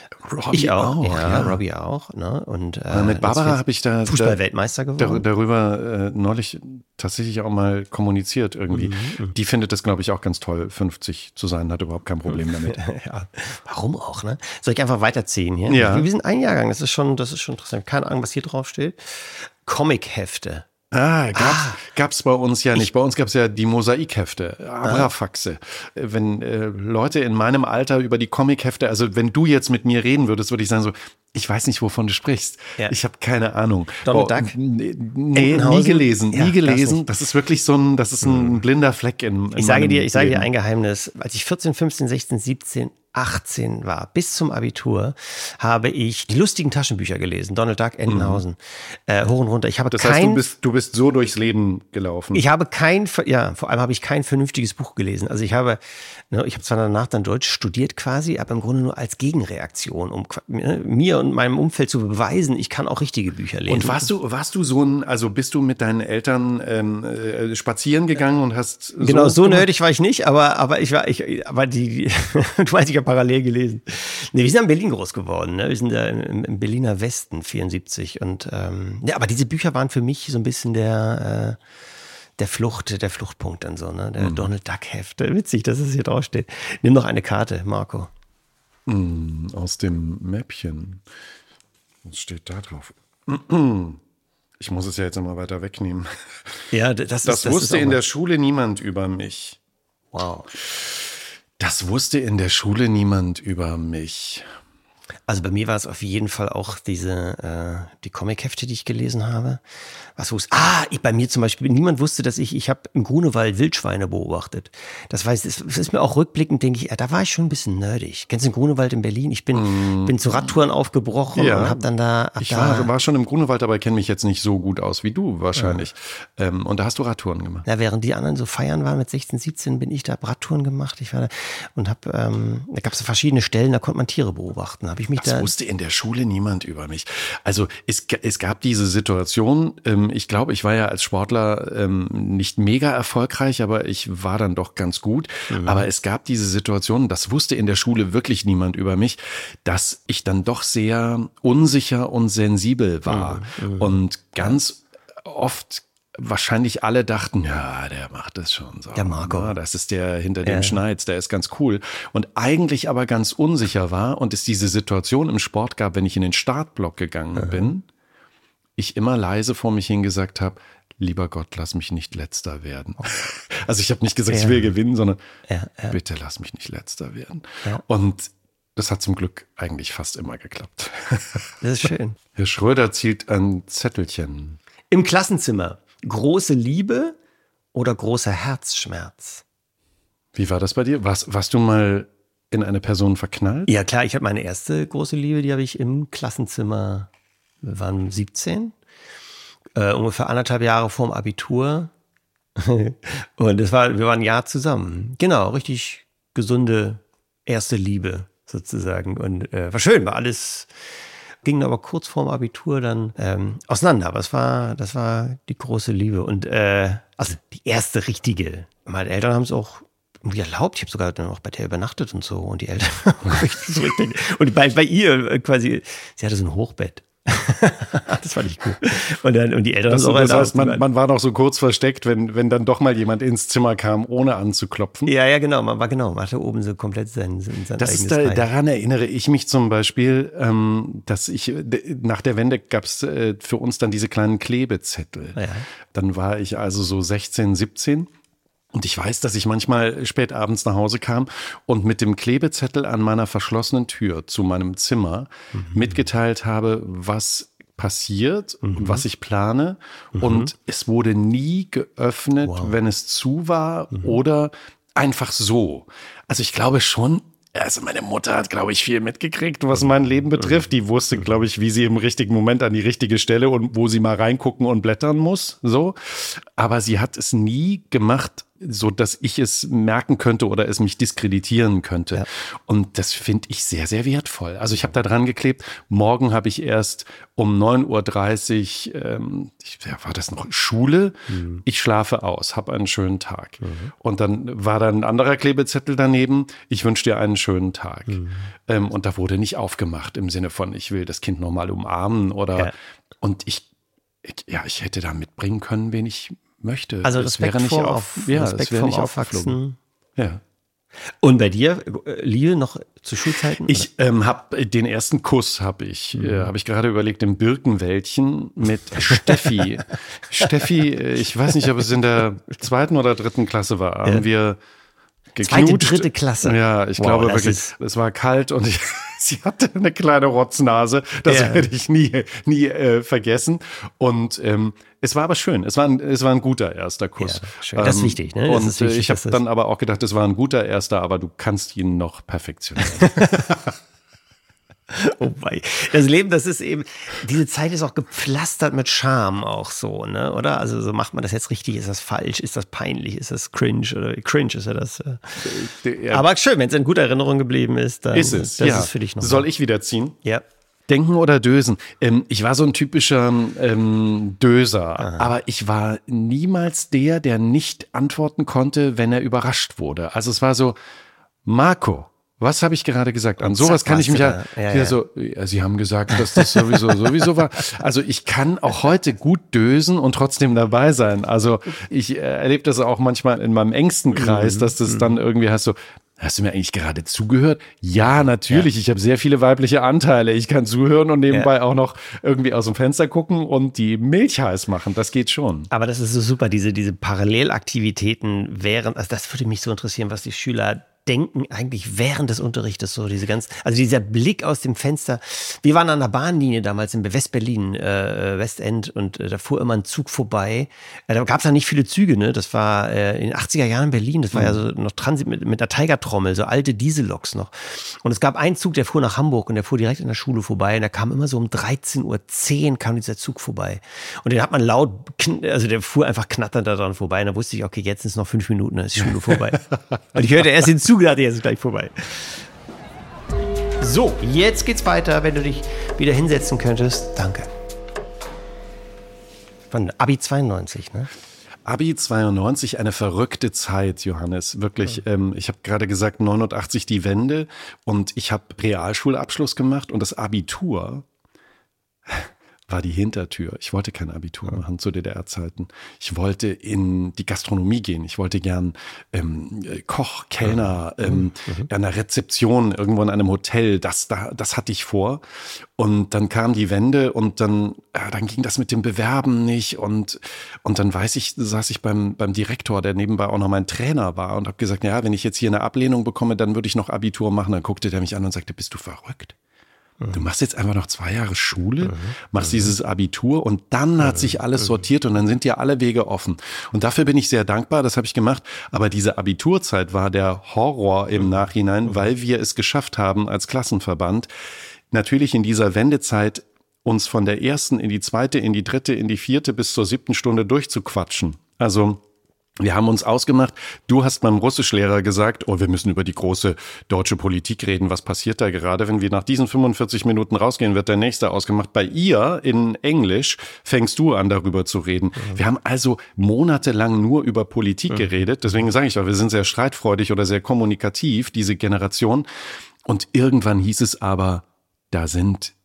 Robbie Ich auch, ja. Robbie auch. Ne? Und, mit Barbara habe ich da Fußball-Weltmeister geworden. Darüber neulich tatsächlich auch mal kommuniziert irgendwie. Die findet das, glaube ich, auch ganz toll, 50 zu sein, hat überhaupt kein Problem damit. Ja, warum auch, ne? Soll ich einfach weiterziehen hier? Ja. Wir sind ein Jahrgang, das ist schon interessant. Keine Ahnung, was hier drauf steht. Comic-Hefte. Gab's bei uns ja nicht. Bei uns gab's ja die Mosaikhefte, Abrafaxe. Wenn Leute in meinem Alter über die Comichefte, also wenn du jetzt mit mir reden würdest, würde ich sagen so, ich weiß nicht, wovon du sprichst. Ja. Ich habe keine Ahnung. Donald Duck? Nee, nie gelesen. Ja, nie gelesen. Das ist wirklich so ein blinder Fleck in Ich sage dir ein Geheimnis. Als ich 14, 15, 16, 17, 18 war, bis zum Abitur, habe ich die lustigen Taschenbücher gelesen. Donald Duck, Entenhausen, hoch und runter. Das heißt, du bist so durchs Leben gelaufen. Vor allem habe ich kein vernünftiges Buch gelesen. Also ich habe zwar danach dann Deutsch studiert quasi, aber im Grunde nur als Gegenreaktion, um mir und meinem Umfeld zu beweisen, ich kann auch richtige Bücher lesen. Und warst du bist du mit deinen Eltern spazieren gegangen und hast genau, so nerdig war ich nicht, aber du weißt, ich habe parallel gelesen. Nee, wir sind in Berlin groß geworden, ne? Wir sind da im Berliner Westen, 74 und aber diese Bücher waren für mich so ein bisschen der Fluchtpunkt dann so, ne? Der Donald Duck Heft. Witzig, dass es hier draufsteht. Nimm noch eine Karte, Marco. Aus dem Mäppchen. Was steht da drauf? Ich muss es ja jetzt immer weiter wegnehmen. Ja, das wusste in der Schule niemand über mich. Wow. Das wusste in der Schule niemand über mich. Also bei mir war es auf jeden Fall auch die Comic-Hefte, die ich gelesen habe. Bei mir zum Beispiel, niemand wusste, dass ich habe im Grunewald Wildschweine beobachtet. Das ist mir auch rückblickend, denke ich, da war ich schon ein bisschen nerdig. Kennst du den Grunewald in Berlin? Ich bin zu Radtouren aufgebrochen und habe dann war schon im Grunewald, aber kenne mich jetzt nicht so gut aus wie du wahrscheinlich. Ja. Und da hast du Radtouren gemacht. Ja, während die anderen so feiern waren mit 16, 17, bin ich da Radtouren gemacht. Ich war da und da gab es verschiedene Stellen, da konnte man Tiere beobachten. Das wusste in der Schule niemand über mich. Also es gab diese Situation, ich glaube, ich war ja als Sportler nicht mega erfolgreich, aber ich war dann doch ganz gut. Aber es gab diese Situation, das wusste in der Schule wirklich niemand über mich, dass ich dann doch sehr unsicher und sensibel war. Und ganz oft wahrscheinlich alle dachten, ja, der macht das schon so. Der Marco. Ja, das ist der hinter dem Schneiz, der ist ganz cool. Und eigentlich aber ganz unsicher war und es diese Situation im Sport gab, wenn ich in den Startblock gegangen bin, ich immer leise vor mich hingesagt habe, lieber Gott, lass mich nicht Letzter werden. Also ich habe nicht gesagt, ich will gewinnen, sondern bitte lass mich nicht Letzter werden. Ja. Und das hat zum Glück eigentlich fast immer geklappt. Das ist schön. Herr Schröder zielt ein Zettelchen. Im Klassenzimmer. Große Liebe oder großer Herzschmerz? Wie war das bei dir? Warst du mal in eine Person verknallt? Ja klar, ich habe meine erste große Liebe, die habe ich im Klassenzimmer, wir waren 17, ungefähr 1,5 Jahre vorm Abitur. Und wir waren ein Jahr zusammen. Genau, richtig gesunde erste Liebe sozusagen. Und war schön, war alles... Ging aber kurz vorm Abitur dann auseinander. Aber das war die große Liebe. Und also die erste richtige. Meine Eltern haben es auch irgendwie erlaubt. Ich habe sogar dann auch bei der übernachtet und so. Und die Eltern und bei ihr quasi, sie hatte so ein Hochbett. Das fand ich cool. Und die Eltern haben es auch erlaubt. Das heißt, man war noch so kurz versteckt, wenn dann doch mal jemand ins Zimmer kam, ohne anzuklopfen. Ja, genau. Man hatte oben so komplett sein eigenes Teil. Daran erinnere ich mich zum Beispiel, dass nach der Wende gab es für uns dann diese kleinen Klebezettel. Ja. Dann war ich also so 16, 17. Und ich weiß, dass ich manchmal spät abends nach Hause kam und mit dem Klebezettel an meiner verschlossenen Tür zu meinem Zimmer mitgeteilt habe, was passiert und was ich plane. Und es wurde nie geöffnet, wenn es zu war oder einfach so. Also ich glaube schon, also meine Mutter hat, glaube ich, viel mitgekriegt, was mein Leben betrifft. Die wusste, glaube ich, wie sie im richtigen Moment an die richtige Stelle und wo sie mal reingucken und blättern muss. So. Aber sie hat es nie gemacht, so dass ich es merken könnte oder es mich diskreditieren könnte. Ja. Und das finde ich sehr, sehr wertvoll. Also ich habe da dran geklebt, morgen habe ich erst um 9:30 Uhr, war das noch Schule? Ich schlafe aus, habe einen schönen Tag. Und dann war da ein anderer Klebezettel daneben, ich wünsche dir einen schönen Tag. Und da wurde nicht aufgemacht im Sinne von, ich will das Kind nochmal umarmen oder, und ich hätte da mitbringen können, wen ich möchte. Also Respekt vorm Aufwachsen. Ja. Und bei dir, Liebe noch zu Schulzeiten? Ich habe den ersten Kuss habe ich gerade überlegt im Birkenwäldchen mit Steffi. Steffi, ich weiß nicht, ob es in der 2. oder 3. Klasse war, haben wir geknutscht. 2., 3. Klasse. Ja, ich glaube wirklich, es war kalt und sie hatte eine kleine Rotznase. Das werde ich nie vergessen. Und es war aber schön. Es war ein guter erster Kuss. Ja, schön. Das ist wichtig, ne? Und ich habe dann aber auch gedacht, es war ein guter erster, aber du kannst ihn noch perfektionieren. Oh wei. Das Leben, das ist eben, diese Zeit ist auch gepflastert mit Scham auch so, ne, oder? Also so macht man das jetzt richtig, ist das falsch, ist das peinlich, ist das cringe oder cringe ist ja das. Ja. Aber schön, wenn es in guter Erinnerung geblieben ist, dann ist es. Das ist für dich noch. Soll ich wieder ziehen? Ja. Denken oder Dösen? Ich war so ein typischer Döser, aber ich war niemals der nicht antworten konnte, wenn er überrascht wurde. Also es war so, Marco, was habe ich gerade gesagt? An sowas kann ich mich Sie haben gesagt, dass das sowieso war. Also ich kann auch heute gut dösen und trotzdem dabei sein. Also ich erlebe das auch manchmal in meinem engsten Kreis, dass das dann irgendwie hast du mir eigentlich gerade zugehört? Ja, natürlich. Ja. Ich habe sehr viele weibliche Anteile. Ich kann zuhören und nebenbei auch noch irgendwie aus dem Fenster gucken und die Milch heiß machen. Das geht schon. Aber das ist so super, diese Parallelaktivitäten während, also das würde mich so interessieren, was die Schüler denken eigentlich während des Unterrichtes so also dieser Blick aus dem Fenster. Wir waren an der Bahnlinie damals in West-Berlin, Westend, und da fuhr immer ein Zug vorbei. Da gab es ja nicht viele Züge, ne? Das war in den 80er Jahren in Berlin. Das war ja so noch Transit mit der Tigertrommel, so alte Dieselloks noch. Und es gab einen Zug, der fuhr nach Hamburg und der fuhr direkt an der Schule vorbei. Und da kam immer so um 13:10 Uhr kam dieser Zug vorbei. Und den hat man der fuhr einfach knatternd daran vorbei. Und da wusste ich, okay, jetzt sind es noch 5 Minuten, dann ist die Schule vorbei. Und ich hörte erst den Zug, dachte, jetzt ist gleich vorbei. So, jetzt geht's weiter, wenn du dich wieder hinsetzen könntest. Danke. Von Abi 92, ne? Abi 92, eine verrückte Zeit, Johannes. Wirklich, ich habe gerade gesagt, 89 die Wende und ich habe Realschulabschluss gemacht und das Abitur war die Hintertür. Ich wollte kein Abitur machen zu DDR-Zeiten. Ich wollte in die Gastronomie gehen. Ich wollte gern Koch, Kellner, an der Rezeption irgendwo in einem Hotel. Das hatte ich vor. Und dann kam die Wende und dann ging das mit dem Bewerben nicht. Und dann saß ich beim Direktor, der nebenbei auch noch mein Trainer war, und habe gesagt, ja, wenn ich jetzt hier eine Ablehnung bekomme, dann würde ich noch Abitur machen. Dann guckte der mich an und sagte, bist du verrückt? Du machst jetzt einfach noch 2 Jahre Schule, machst dieses Abitur und dann hat sich alles sortiert und dann sind dir alle Wege offen. Und dafür bin ich sehr dankbar, das habe ich gemacht. Aber diese Abiturzeit war der Horror im Nachhinein, weil wir es geschafft haben als Klassenverband, natürlich in dieser Wendezeit uns von der 1. in die 2., in die 3., in die 4. bis zur 7. Stunde durchzuquatschen. Also wir haben uns ausgemacht, du hast meinem Russischlehrer gesagt, wir müssen über die große deutsche Politik reden. Was passiert da gerade? Wenn wir nach diesen 45 Minuten rausgehen, wird der nächste ausgemacht. Bei ihr in Englisch fängst du an, darüber zu reden. Wir haben also monatelang nur über Politik geredet. Deswegen sage ich doch, wir sind sehr streitfreudig oder sehr kommunikativ, diese Generation. Und irgendwann hieß es aber, da sind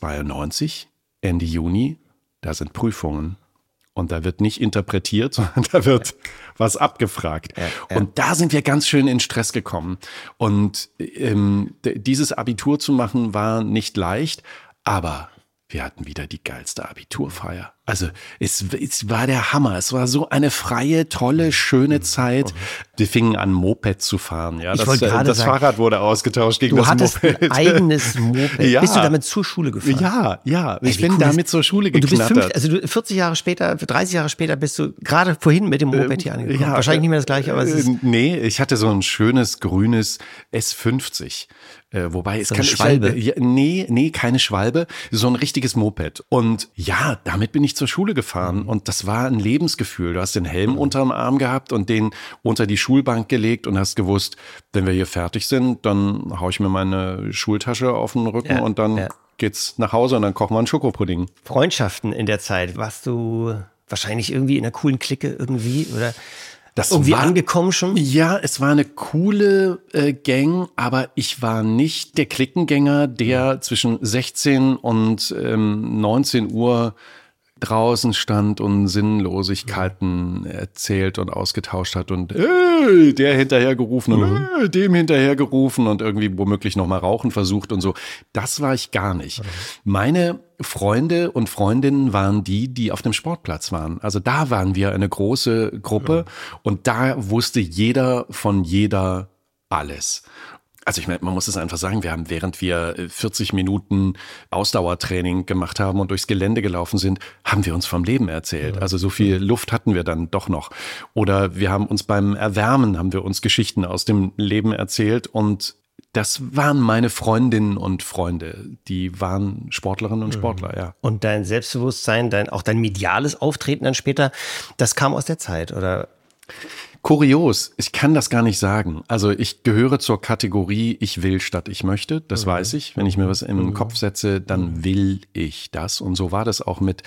92, Ende Juni, da sind Prüfungen. Und da wird nicht interpretiert, sondern da wird was abgefragt. Ja. Und da sind wir ganz schön in Stress gekommen. Und dieses Abitur zu machen war nicht leicht, aber wir hatten wieder die geilste Abiturfeier. Also es war der Hammer. Es war so eine freie, tolle, schöne Zeit. Wir fingen an, Moped zu fahren. Ja, das Fahrrad wurde ausgetauscht gegen das Moped. Du hattest ein eigenes Moped. Ja. Bist du damit zur Schule gefahren? Ja. Ich bin damit zur Schule geknattert. Und du bist 40 Jahre später, 30 Jahre später bist du gerade vorhin mit dem Moped hier angekommen. Ja, wahrscheinlich nicht mehr das Gleiche, aber es ist... Nee, ich hatte so ein schönes, grünes S50. Wobei Schwalbe? Nee, keine Schwalbe, so ein richtiges Moped. Und ja, damit bin ich zur Schule gefahren und das war ein Lebensgefühl. Du hast den Helm unterm Arm gehabt und den unter die Schulbank gelegt und hast gewusst, wenn wir hier fertig sind, dann haue ich mir meine Schultasche auf den Rücken und dann geht's nach Hause und dann kochen wir einen Schokopudding. Freundschaften in der Zeit, warst du wahrscheinlich irgendwie in einer coolen Clique irgendwie oder das irgendwie angekommen schon? Ja, es war eine coole Gang, aber ich war nicht der Cliquengänger, der zwischen 16 und 19 Uhr draußen stand und Sinnlosigkeiten erzählt und ausgetauscht hat und der hinterher gerufen und dem hinterher gerufen und irgendwie womöglich nochmal rauchen versucht und so. Das war ich gar nicht. Meine Freunde und Freundinnen waren die auf dem Sportplatz waren. Also da waren wir eine große Gruppe und da wusste jeder von jeder alles. Also ich meine, man muss es einfach sagen, wir haben, während wir 40 Minuten Ausdauertraining gemacht haben und durchs Gelände gelaufen sind, haben wir uns vom Leben erzählt. Also so viel Luft hatten wir dann doch noch. Oder wir haben uns beim Erwärmen, haben wir uns Geschichten aus dem Leben erzählt und das waren meine Freundinnen und Freunde. Die waren Sportlerinnen und Sportler, ja. Und dein Selbstbewusstsein, auch dein mediales Auftreten dann später, das kam aus der Zeit, oder? Kurios, ich kann das gar nicht sagen. Also ich gehöre zur Kategorie, ich will statt ich möchte, das weiß ich. Wenn ich mir was in den Kopf setze, dann will ich das. Und so war das auch mit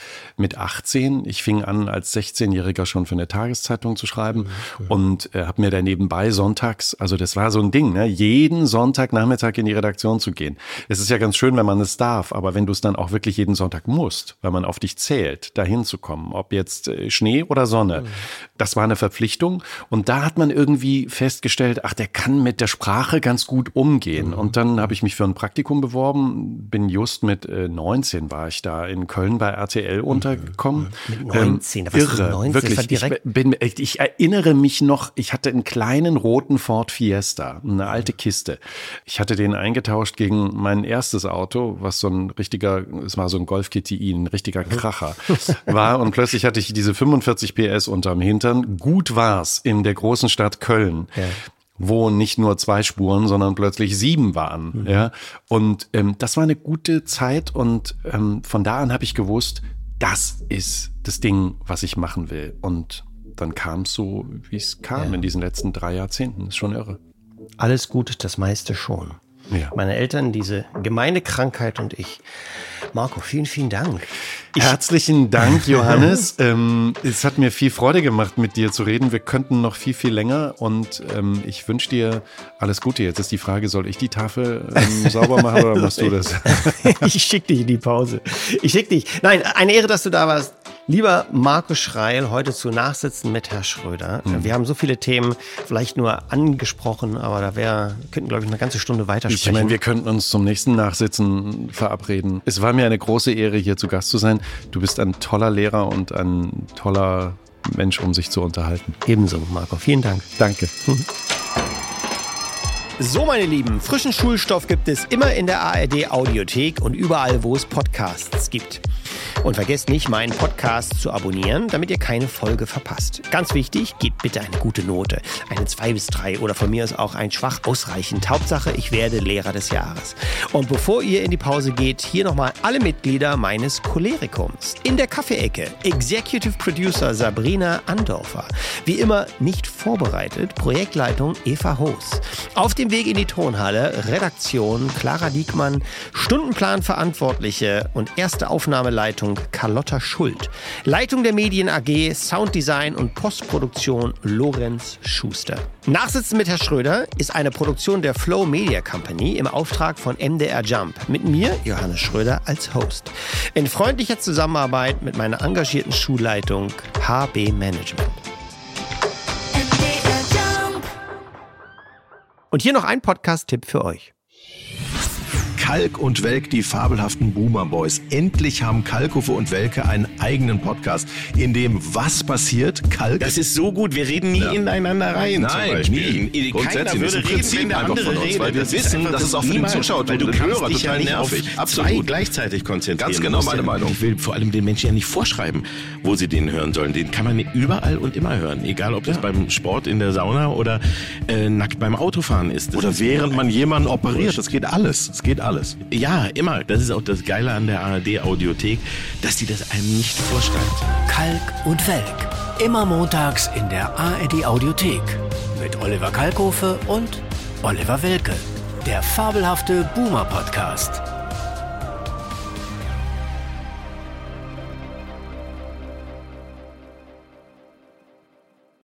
18. Ich fing an, als 16-Jähriger schon für eine Tageszeitung zu schreiben und habe mir da nebenbei sonntags, also das war so ein Ding, ne, jeden Sonntagnachmittag in die Redaktion zu gehen. Es ist ja ganz schön, wenn man es darf, aber wenn du es dann auch wirklich jeden Sonntag musst, weil man auf dich zählt, dahin zu kommen, ob jetzt Schnee oder Sonne, das war eine Verpflichtung. Und da hat man irgendwie festgestellt, der kann mit der Sprache ganz gut umgehen. Und dann habe ich mich für ein Praktikum beworben, bin just mit 19 war ich da in Köln bei RTL untergekommen. Mit 19, da warst irre, du 19, wirklich. Ich erinnere mich noch, ich hatte einen kleinen roten Ford Fiesta, eine alte Kiste. Ich hatte den eingetauscht gegen mein erstes Auto, was es war so ein Golf GTI, ein richtiger Kracher war. Und plötzlich hatte ich diese 45 PS unterm Hintern. Gut war's in der großen Stadt Köln, wo nicht nur 2 Spuren, sondern plötzlich 7 waren. Ja? Und das war eine gute Zeit und von da an habe ich gewusst, das ist das Ding, was ich machen will. Und dann kam es so, wie es kam in diesen letzten 3 Jahrzehnten. Ist schon irre. Alles gut, das meiste schon. Ja. Meine Eltern, diese gemeine Krankheit und ich. Marco, vielen, vielen Dank. Herzlichen Dank, Johannes. Es hat mir viel Freude gemacht, mit dir zu reden. Wir könnten noch viel, viel länger und ich wünsche dir alles Gute. Jetzt ist die Frage, soll ich die Tafel sauber machen oder machst du das? Ich schicke dich in die Pause. Nein, eine Ehre, dass du da warst. Lieber Marco Schreil, heute zu Nachsitzen mit Herr Schröder. Wir haben so viele Themen vielleicht nur angesprochen, aber könnten, glaube ich, eine ganze Stunde weitersprechen. Ich meine, wir könnten uns zum nächsten Nachsitzen verabreden. Es war mir eine große Ehre, hier zu Gast zu sein. Du bist ein toller Lehrer und ein toller Mensch, um sich zu unterhalten. Ebenso, Marco. Vielen Dank. Danke. So, meine Lieben, frischen Schulstoff gibt es immer in der ARD Audiothek und überall, wo es Podcasts gibt. Und vergesst nicht, meinen Podcast zu abonnieren, damit ihr keine Folge verpasst. Ganz wichtig, gebt bitte eine gute Note. Eine 2 bis 3 oder von mir aus auch ein schwach ausreichend. Hauptsache, ich werde Lehrer des Jahres. Und bevor ihr in die Pause geht, hier nochmal alle Mitglieder meines Cholerikums. In der Kaffeeecke, Executive Producer Sabrina Andorfer. Wie immer nicht vorbereitet, Projektleitung Eva Hoos. Auf dem Weg in die Tonhalle, Redaktion Clara Diekmann, Stundenplanverantwortliche und erste Aufnahmeleitung Carlotta Schuld. Leitung der Medien AG, Sounddesign und Postproduktion Lorenz Schuster. Nachsitzen mit Herr Schröder ist eine Produktion der Flow Media Company im Auftrag von MDR Jump. Mit mir, Johannes Schröder, als Host. In freundlicher Zusammenarbeit mit meiner engagierten Schulleitung HB Management. Und hier noch ein Podcast-Tipp für euch. Kalk und Welk, die fabelhaften Boomer Boys. Endlich haben Kalkofe und Welke einen eigenen Podcast, in dem was passiert? Kalk. Das ist so gut, wir reden nie ineinander rein. Nein, nie. Grundsätzlich ist im Prinzip einfach von uns, weil wir wissen, dass es auch für den Zuschauer und den Hörer total nervig. Absolut. Zwei gleichzeitig konzentrieren. Ganz genau meine Meinung. Ich will vor allem den Menschen ja nicht vorschreiben, wo sie den hören sollen. Den kann man überall und immer hören. Egal, ob das beim Sport in der Sauna oder nackt beim Autofahren ist. Oder während man jemanden operiert. Das geht alles. alles. Ja, immer. Das ist auch das Geile an der ARD-Audiothek, dass die das einem nicht vorschreibt. Kalk und Welk. Immer montags in der ARD-Audiothek. Mit Oliver Kalkofe und Oliver Welke. Der fabelhafte Boomer-Podcast.